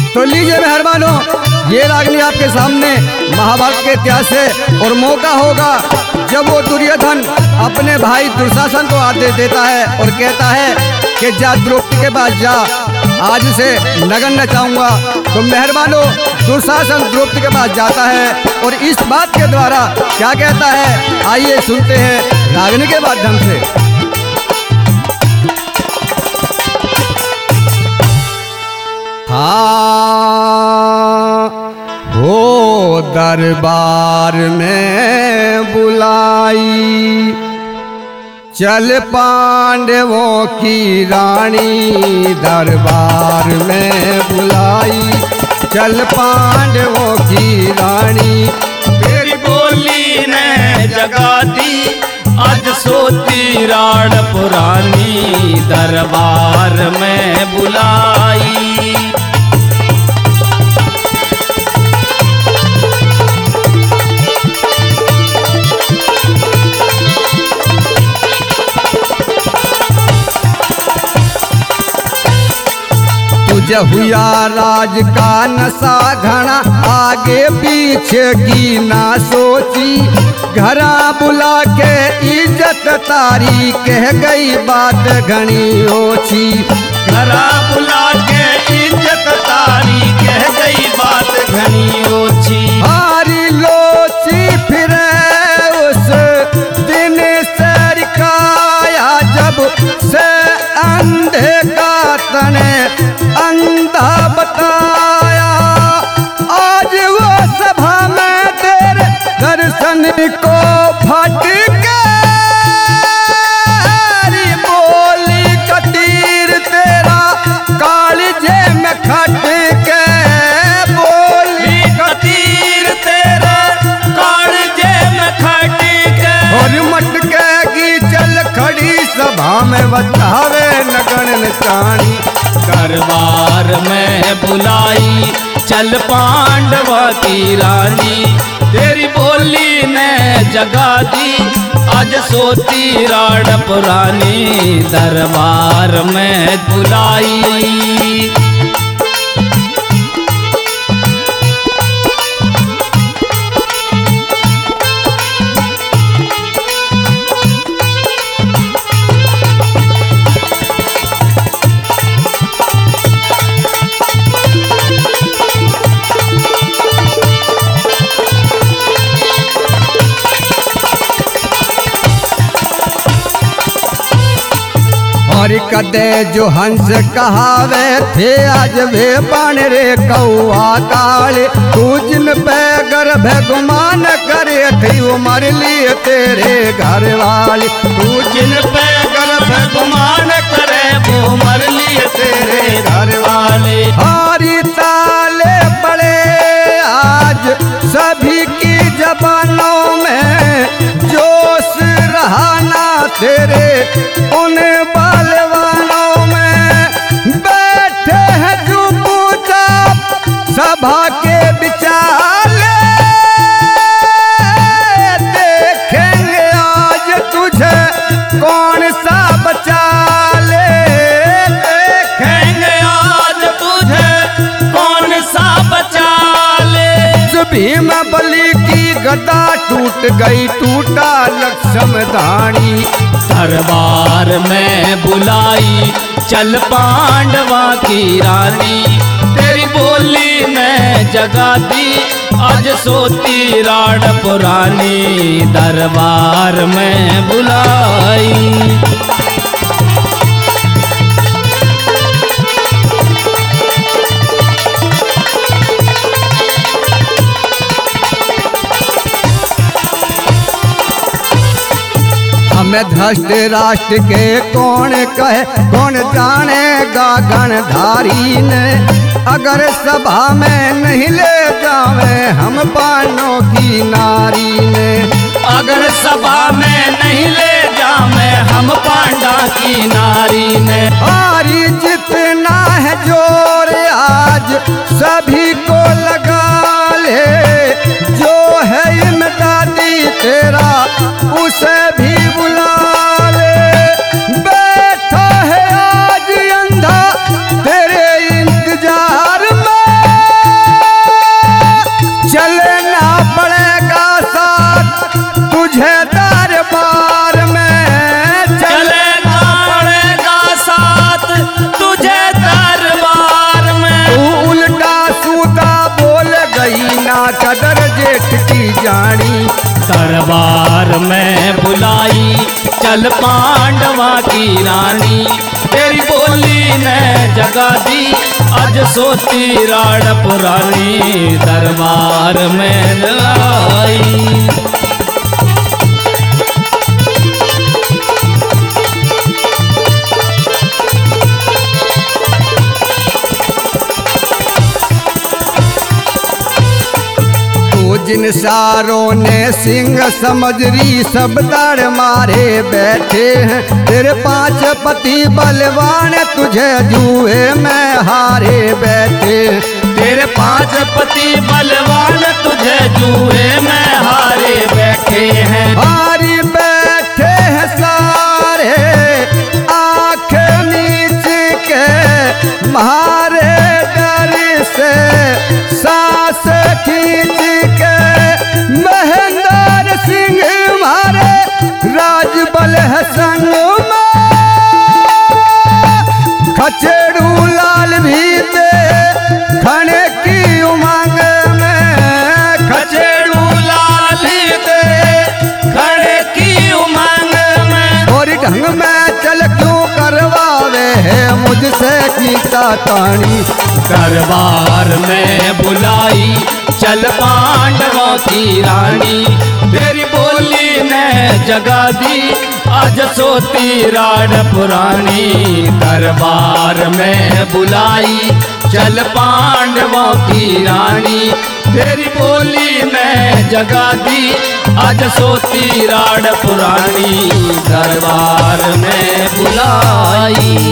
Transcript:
तो लीजिए मेहरबानों, ये रागनी आपके सामने महाभारत के इतिहास से, और मौका होगा जब वो दुर्योधन अपने भाई दुशासन को आदेश देता है और कहता है कि जा द्रौपदी के पास जा, आज से नगन नचाऊंगा। तो मेहरबानों, दुशासन द्रौपदी के पास जाता है और इस बात के द्वारा क्या कहता है, आइए सुनते हैं रागनी के माध्यम से। हाँ, हो दरबार में बुलाई, चल पांडवों की रानी, दरबार में बुलाई, चल पांडवों की रानी। तेरी बोली ने जगा दी आज सोती राण पुरानी, दरबार में बुलाई। तुझे हुआ राज का नशा घना, आगे पीछे की ना सोची, घरा बुला के इज्जत तारी, कह गई बात घनी ओछी। घरा बुला के इज्जत तारी, कह गई बात घनी ओछी। हारी लोची फिर उस दिन सर काया, जब से अंधे का तने अंधा बताया। आज वो सभा में तेरे दर्शन को फट के बोली कटीर तेरा कालजे में खट के, बोली कतीर तेरे कालजे में खट के। और मटकेगी चल खड़ी सभा में, बतावे नगन नचानी, दरबार में बुलाई, चल पांडवा की रानी। तेरी बोली ने जगा दी आज सोती राण पुरानी, दरबार में बुलाई। और कदे जो हंस कहावे थे, आज वे बन रे कौआ काले। तू जिन पे गर्भ गुमान करे थी, वो मर लिए तेरे घर वाले। तू जिन पे गर्भ गुमान करे, वो मर लिए तेरे घर वाले। हारी ताले पड़े आज सभी की जबानों में, जोश रहा ना तेरे उन बालवानों में। बैठे हैं चुपचाप सभा के बिचाले, देखेंगे आज तुझे कौन सा बचा ले। देखेंगे आज तुझे कौन सा बचा ले। भीम बलि की गदा टूट गई, टूटा लक्ष्मण दानी, दरबार में बुलाई, चल पांडवा की रानी। तेरी बोली ने जगा दी आज सोती राण पुरानी, दरबार में बुलाई। हमें धृष्ट राष्ट्र के कौन कहे, कौन जानेगा गणधारी ने। अगर सभा में नहीं ले जावे हम पांडवों की नारी ने। अगर सभा में नहीं ले जावे हम पांडा की नारी ने। हारी जितना है जोर आज सभी को लगा ले, जो है इमदादी तेरा उसे भी बुला ले। बैठा है आज अंधा तेरे इंतजार में, दरबार में बुलाई, चल पांडवा की रानी, तेरी बोली ने जगा दी, आज सोती राड पुरानी, दरबार में लाई। जिन सारों ने सिंह समझरी सब दाड़ मारे बैठे हैं, तेरे 5 पति बलवान तुझे जुए में हारे बैठे, तेरे 5 पति बलवान तुझे जुए में हारे बैठे हैं, हारी बैठे हैं सारे आँख नीच के, मारे डर से सांस खींच के, महेंद्र सिंह मारे राजबल है संग में, खचेड़ू लाल भी दे खड़े की उमंग में, खचेड़ू लाल दे खड़े की उमंग में, और ढंग में चल क्यों करवावे है मुझसे कीता तानी, दरबार में बुलाई, चल पांडवों की रानी, तेरी बोली ने जगा दी, आज सोती राड पुरानी, दरबार में बुलाई, चल पांडवों की रानी, तेरी बोली ने जगा दी, आज सोती राड पुरानी, दरबार में बुलाई।